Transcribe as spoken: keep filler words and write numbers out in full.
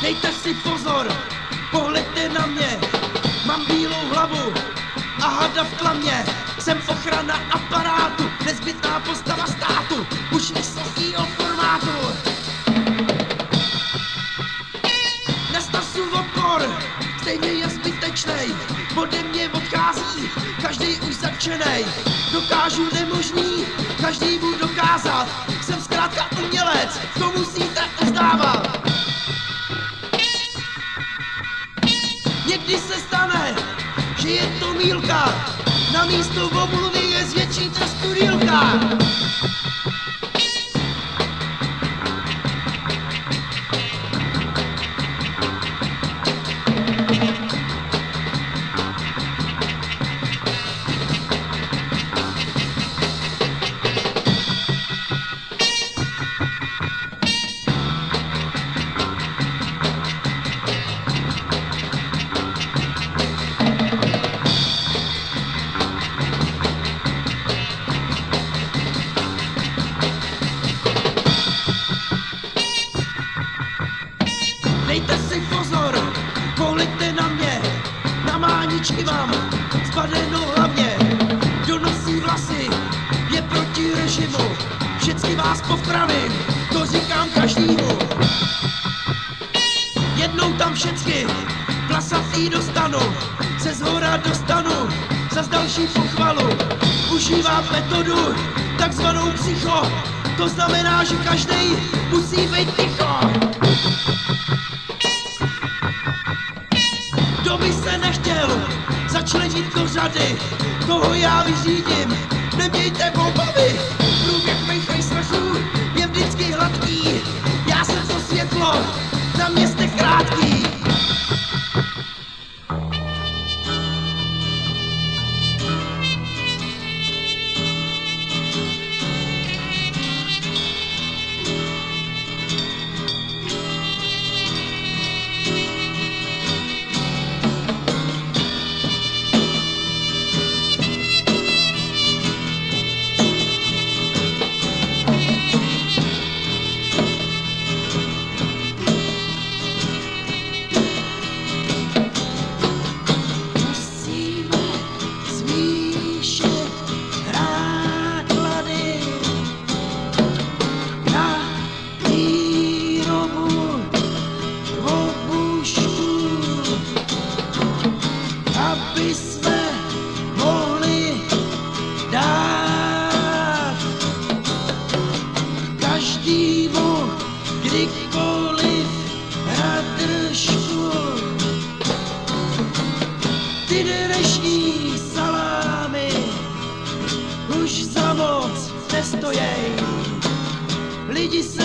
Dejte si pozor, pohleďte na mě, mám bílou hlavu a hada v tlamě. Jsem ochrana aparátu, nezbytná postava státu, už vysokýho formátu. Nestasu odpor, stejně je zbytečnej, ode mě odchází každý už zatčenej. Dokážu nemožný, každý mu dokázat, jsem zkrátka umělec, to musíte uznávat. Někdy se stane, že je to mýlka, na místo omluvy je zvětší trestu dílka. Dejte si pozor, pohleďte na mě, na máničky vám spadeno hlavně. Kdo nosí vlasy, je proti režimu, všecky vás popravím, to říkám každému. Jednou tam všecky vlasatý dostanu, se zhora dostanu, zas další pochvalu. Užívám metodu, takzvanou psycho, to znamená, že každej musí být ticho. Kdo by se nechtěl začlenit do řady, toho já vyřídím, nemějte obavy. Průběh mých vejsražů je vždycky hladký, já jsem to světlo, na mě jste krátký. Aby jsme mohli dát každému kdykoliv hrát držku. Ty dnešní salámy už za moc nestojej, lidi se